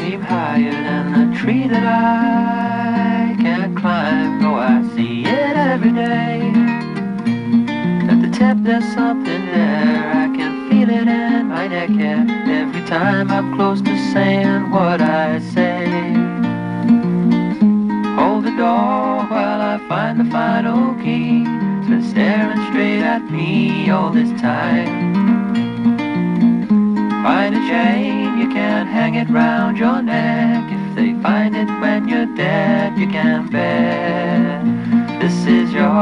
seem higher than the tree that I can't climb. Oh, I see it every day. At the tip there's something there. I can feel it in my neck, yeah. Every time I'm close to saying what I say. Hold the door while I find the final key. It's been staring straight at me all this time. Find a chain, you can't hang it round your neck. If they find it when you're dead, you can't bet. This is your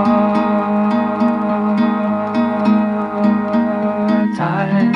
time.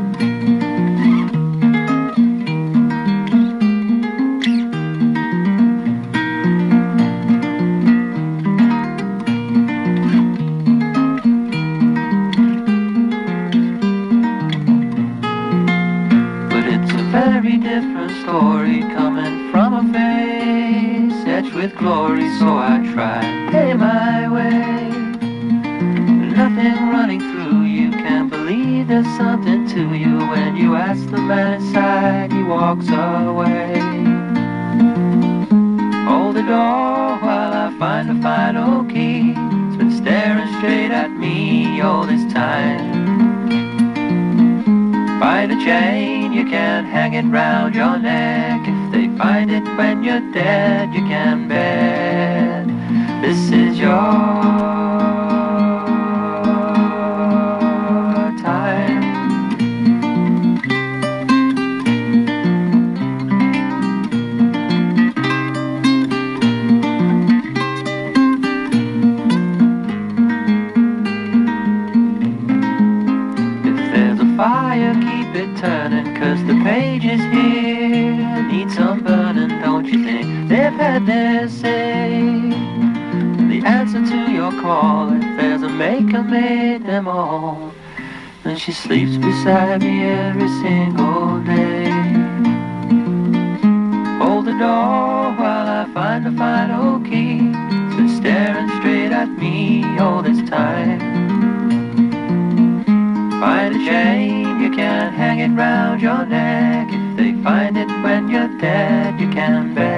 Very different story coming from a face etched with glory, so I try pay my way. Nothing running through you, can't believe there's something to you. When you ask the man inside, he walks away. Hold the door while I find the final key. It's been staring straight at me all this time. Find a chain, you can't hang it round your neck. If they find it when you're dead, you can bet. This is your time. If there's a fire, keep it turning, 'cause the pages here need some burning. Don't you think they've had their say? And the answer to your call, if there's a maker, made them all. And she sleeps beside me every single day. Hold the door while I find the final key. It's been staring straight at me all this time. Find a chain, you can't hang it round your neck. If they find it when you're dead, you can bet.